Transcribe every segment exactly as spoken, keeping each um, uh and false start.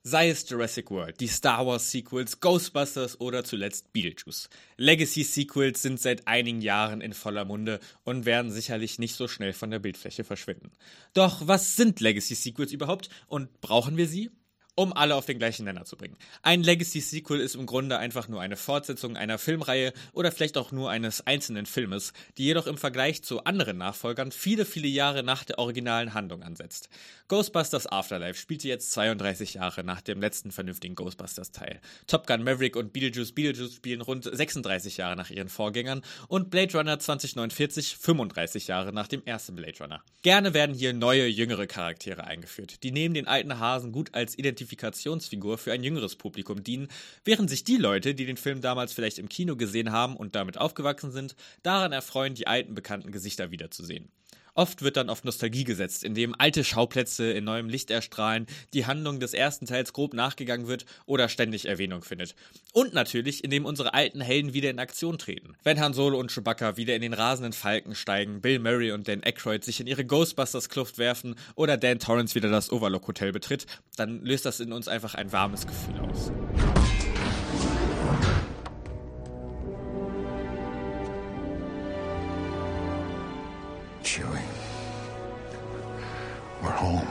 Sei es Jurassic World, die Star Wars Sequels, Ghostbusters oder zuletzt Beetlejuice. Legacy Sequels sind seit einigen Jahren in voller Munde und werden sicherlich nicht so schnell von der Bildfläche verschwinden. Doch was sind Legacy Sequels überhaupt und brauchen wir sie? Um alle auf den gleichen Nenner zu bringen. Ein Legacy-Sequel ist im Grunde einfach nur eine Fortsetzung einer Filmreihe oder vielleicht auch nur eines einzelnen Filmes, die jedoch im Vergleich zu anderen Nachfolgern viele, viele Jahre nach der originalen Handlung ansetzt. Ghostbusters Afterlife spielte jetzt zweiunddreißig Jahre nach dem letzten vernünftigen Ghostbusters-Teil. Top Gun Maverick und Beetlejuice Beetlejuice spielen rund sechsunddreißig Jahre nach ihren Vorgängern und Blade Runner zwanzig neunundvierzig fünfunddreißig Jahre nach dem ersten Blade Runner. Gerne werden hier neue, jüngere Charaktere eingeführt, die neben den alten Hasen gut als Identifikationsfigur für ein jüngeres Publikum dienen, während sich die Leute, die den Film damals vielleicht im Kino gesehen haben und damit aufgewachsen sind, daran erfreuen, die alten bekannten Gesichter wiederzusehen. Oft wird dann auf Nostalgie gesetzt, indem alte Schauplätze in neuem Licht erstrahlen, die Handlung des ersten Teils grob nachgegangen wird oder ständig Erwähnung findet. Und natürlich, indem unsere alten Helden wieder in Aktion treten. Wenn Han Solo und Chewbacca wieder in den rasenden Falken steigen, Bill Murray und Dan Aykroyd sich in ihre Ghostbusters-Kluft werfen oder Dan Torrance wieder das Overlook Hotel betritt, dann löst das in uns einfach ein warmes Gefühl aus. Chewie, we're home.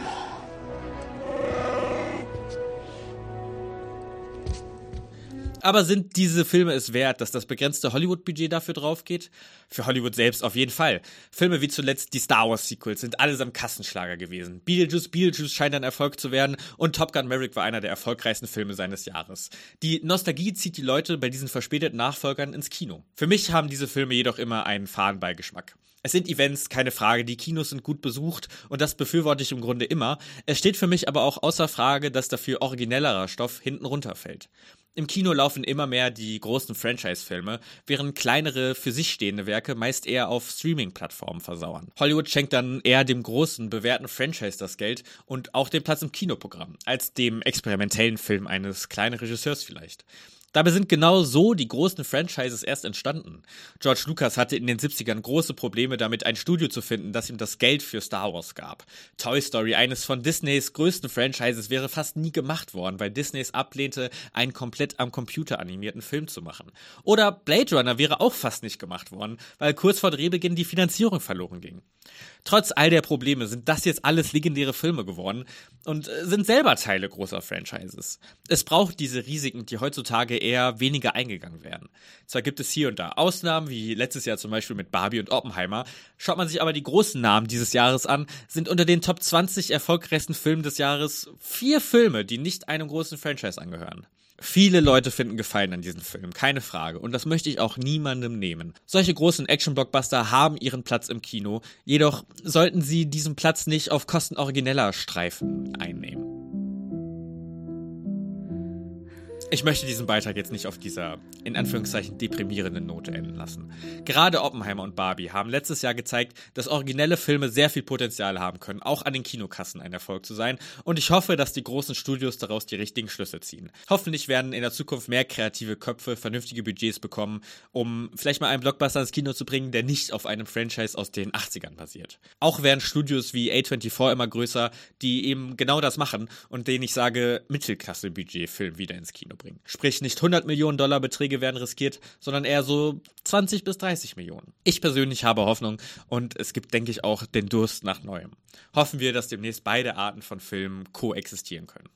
Aber sind diese Filme es wert, dass das begrenzte Hollywood-Budget dafür draufgeht? Für Hollywood selbst auf jeden Fall. Filme wie zuletzt die Star Wars Sequels sind allesamt Kassenschlager gewesen. Beetlejuice Beetlejuice scheint ein Erfolg zu werden und Top Gun Maverick war einer der erfolgreichsten Filme seines Jahres. Die Nostalgie zieht die Leute bei diesen verspäteten Nachfolgern ins Kino. Für mich haben diese Filme jedoch immer einen faden Beigeschmack. Es sind Events, keine Frage, die Kinos sind gut besucht und das befürworte ich im Grunde immer. Es steht für mich aber auch außer Frage, dass dafür originellerer Stoff hinten runterfällt. Im Kino laufen immer mehr die großen Franchise-Filme, während kleinere, für sich stehende Werke meist eher auf Streaming-Plattformen versauern. Hollywood schenkt dann eher dem großen, bewährten Franchise das Geld und auch den Platz im Kinoprogramm, als dem experimentellen Film eines kleinen Regisseurs vielleicht. Dabei sind genau so die großen Franchises erst entstanden. George Lucas hatte in den siebzigern große Probleme damit, ein Studio zu finden, das ihm das Geld für Star Wars gab. Toy Story, eines von Disneys größten Franchises, wäre fast nie gemacht worden, weil Disney es ablehnte, einen komplett am Computer animierten Film zu machen. Oder Blade Runner wäre auch fast nicht gemacht worden, weil kurz vor Drehbeginn die Finanzierung verloren ging. Trotz all der Probleme sind das jetzt alles legendäre Filme geworden und sind selber Teile großer Franchises. Es braucht diese Risiken, die heutzutage eher weniger eingegangen werden. Zwar gibt es hier und da Ausnahmen, wie letztes Jahr zum Beispiel mit Barbie und Oppenheimer, schaut man sich aber die großen Namen dieses Jahres an, sind unter den Top zwanzig erfolgreichsten Filmen des Jahres vier Filme, die nicht einem großen Franchise angehören. Viele Leute finden Gefallen an diesen Film, keine Frage. Und das möchte ich auch niemandem nehmen. Solche großen Action-Blockbuster haben ihren Platz im Kino. Jedoch sollten sie diesen Platz nicht auf Kosten origineller Streifen einnehmen. Ich möchte diesen Beitrag jetzt nicht auf dieser, in Anführungszeichen, deprimierenden Note enden lassen. Gerade Oppenheimer und Barbie haben letztes Jahr gezeigt, dass originelle Filme sehr viel Potenzial haben können, auch an den Kinokassen ein Erfolg zu sein. Und ich hoffe, dass die großen Studios daraus die richtigen Schlüsse ziehen. Hoffentlich werden in der Zukunft mehr kreative Köpfe vernünftige Budgets bekommen, um vielleicht mal einen Blockbuster ins Kino zu bringen, der nicht auf einem Franchise aus den achtzigern basiert. Auch werden Studios wie A vierundzwanzig immer größer, die eben genau das machen und denen ich sage, Mittelklasse-Budget-Film wieder ins Kino bringen. Sprich, nicht hundert Millionen Dollar Beträge werden riskiert, sondern eher so zwanzig bis dreißig Millionen. Ich persönlich habe Hoffnung und es gibt, denke ich, auch den Durst nach Neuem. Hoffen wir, dass demnächst beide Arten von Filmen koexistieren können.